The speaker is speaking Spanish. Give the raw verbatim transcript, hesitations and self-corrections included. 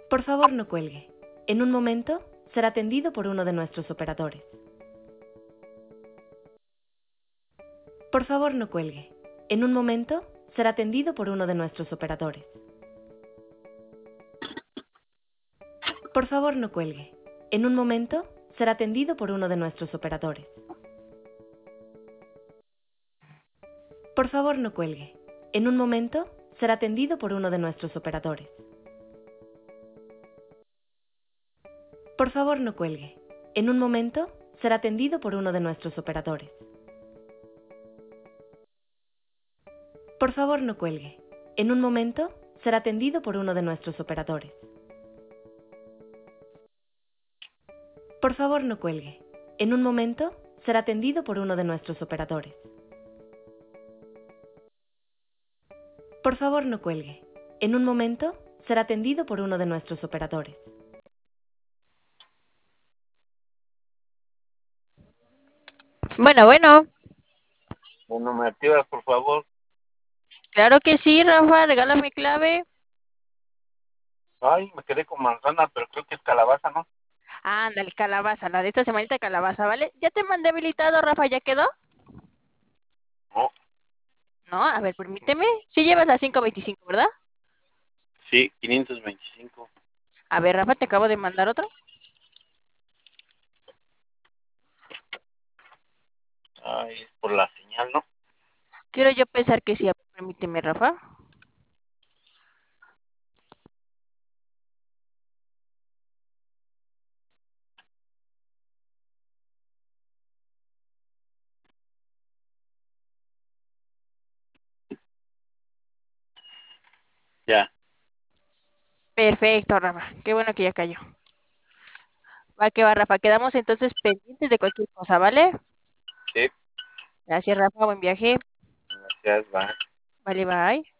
Por favor, no cuelgue. En un momento será atendido por uno de nuestros operadores. Por favor, no cuelgue. En un momento será atendido por uno de nuestros operadores. Por favor, no cuelgue. En un momento será atendido por uno de nuestros operadores. Por favor, no cuelgue. En un momento será atendido por uno de nuestros operadores. Por favor, no cuelgue. En un momento será atendido por uno de nuestros operadores. Por favor, no cuelgue. En un momento será atendido por uno de nuestros operadores. Por favor, no cuelgue. En un momento será atendido por uno de nuestros operadores. Por favor, no cuelgue. En un momento será atendido por uno de nuestros operadores. Bueno, bueno, Bueno, me activas, por favor. claro que sí, Rafa, regálame clave. Ay, me quedé con manzana, pero creo que es calabaza, ¿no? Ándale, calabaza, la de esta semanita calabaza, ¿vale? Ya te mandé habilitado, Rafa, ¿ya quedó? No. No, a ver, permíteme. Sí llevas la quinientos veinticinco, ¿verdad? Sí, quinientos veinticinco. A ver, Rafa, te acabo de mandar otro. Ay, es por la señal, ¿no? Quiero yo pensar que sí. A ver, permíteme, Rafa. Ya. Perfecto, Rafa. Qué bueno que ya cayó. Va que va, Rafa. Quedamos entonces pendientes de cualquier cosa, ¿vale? Sí, Gracias, Rafa. Buen viaje. gracias, va. Vale, bye.